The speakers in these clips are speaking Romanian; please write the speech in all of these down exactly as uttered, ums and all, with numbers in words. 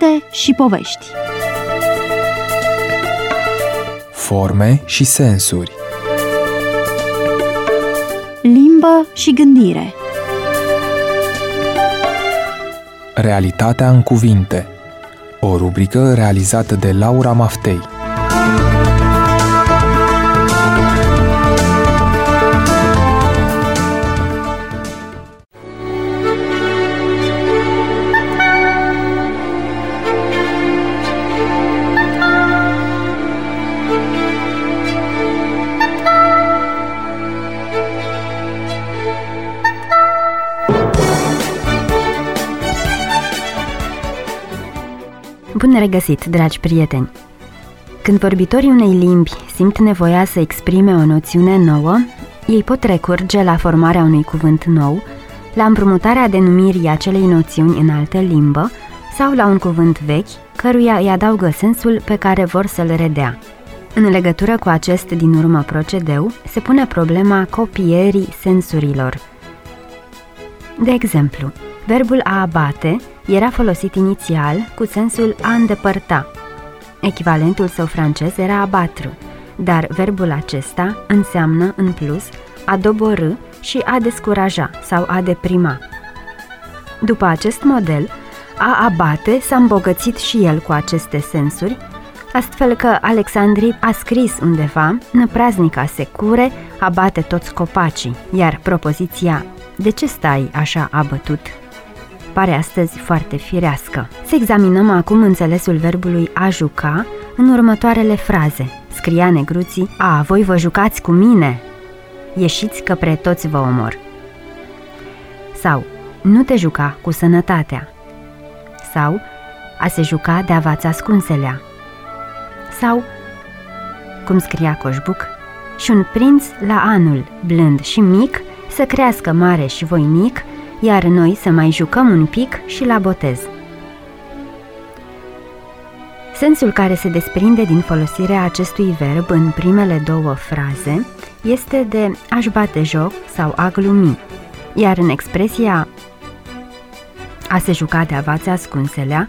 Cuvinte și povești. Forme și sensuri. Limbă și gândire. Realitatea în cuvinte. O rubrică realizată de Laura Maftei. Bun regăsit, dragi prieteni! Când vorbitorii unei limbi simt nevoia să exprime o noțiune nouă, ei pot recurge la formarea unui cuvânt nou, la împrumutarea denumirii acelei noțiuni în altă limbă sau la un cuvânt vechi, căruia îi adaugă sensul pe care vor să-l redea. În legătură cu acest din urmă procedeu, se pune problema copierii sensurilor. De exemplu, verbul a abate era folosit inițial cu sensul a îndepărta. Echivalentul său francez era abattre, dar verbul acesta înseamnă, în plus, a doborî și a descuraja sau a deprima. După acest model, a abate s-a îmbogățit și el cu aceste sensuri, astfel că Alexandri a scris undeva: năpraznica se cure, abate toți copacii, iar propoziția "de ce stai așa abătut?" pare astăzi foarte firească. Să examinăm acum înțelesul verbului a juca în următoarele fraze. Scria negruții: "A, voi vă jucați cu mine? Ieșiți că pre toți vă omor." Sau "nu te juca cu sănătatea." Sau "a se juca de avați ascunselea." Sau, cum scria Coșbuc: "și un prinț la anul, blând și mic, să crească mare și voinic, iar noi să mai jucăm un pic și la botez." Sensul care se desprinde din folosirea acestui verb în primele două fraze este de a-și bate joc sau a glumi, iar în expresia a se juca de avați ascunselea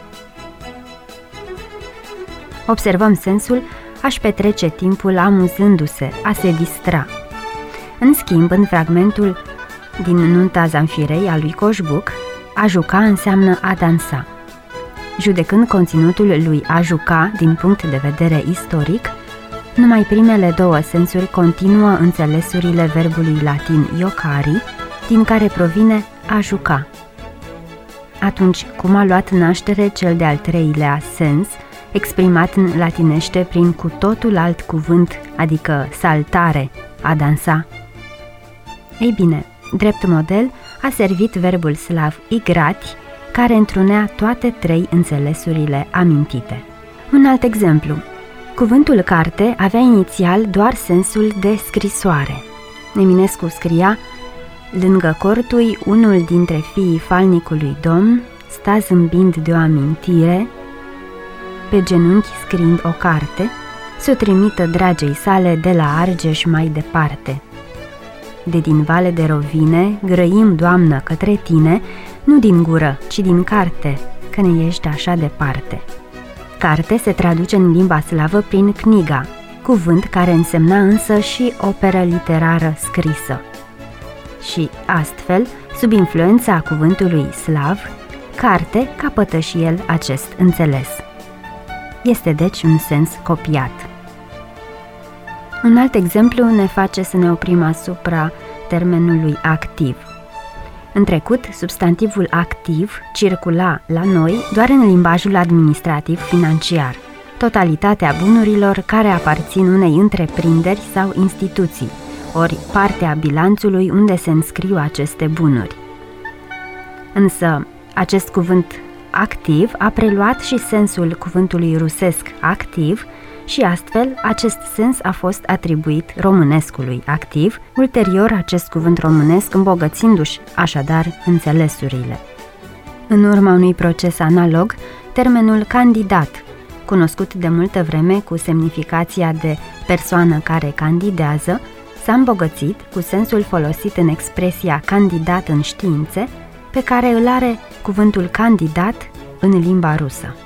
observăm sensul a-și petrece timpul amuzându-se, a se distra. În schimb, în fragmentul din Nunta Zamfirei a lui Coșbuc, a juca înseamnă a dansa. Judecând conținutul lui a juca din punct de vedere istoric, numai primele două sensuri continuă înțelesurile verbului latin iocari, din care provine a juca. Atunci, cum a luat naștere cel de-al treilea sens, exprimat în latinește prin cu totul alt cuvânt, adică saltare, a dansa? Ei bine, drept model a servit verbul slav igrati, care întrunea toate trei înțelesurile amintite. Un alt exemplu. Cuvântul carte avea inițial doar sensul de scrisoare. Eminescu scria: "Lângă cortui unul dintre fiii falnicului domn sta zâmbind de o amintire, pe genunchi scriind o carte, s-o trimită dragei sale de la Argeș mai departe. De din vale de rovine grăim, Doamnă, către tine, nu din gură, ci din carte, că ne ești așa departe." Carte se traduce în limba slavă prin kniga, cuvânt care însemna însă și operă literară scrisă. Și astfel, sub influența cuvântului slav, carte capătă și el acest înțeles. Este deci un sens copiat. Un alt exemplu ne face să ne oprim asupra termenului activ. În trecut, substantivul activ circula la noi doar în limbajul administrativ-financiar, totalitatea bunurilor care aparțin unei întreprinderi sau instituții, ori partea bilanțului unde se înscriu aceste bunuri. Însă, acest cuvânt activ a preluat și sensul cuvântului rusesc activ și astfel acest sens a fost atribuit românescului activ, ulterior acest cuvânt românesc îmbogățindu-și așadar înțelesurile. În urma unui proces analog, termenul candidat, cunoscut de multă vreme cu semnificația de persoană care candidează, s-a îmbogățit cu sensul folosit în expresia candidat în științe, pe care îl are cuvântul candidat în limba rusă.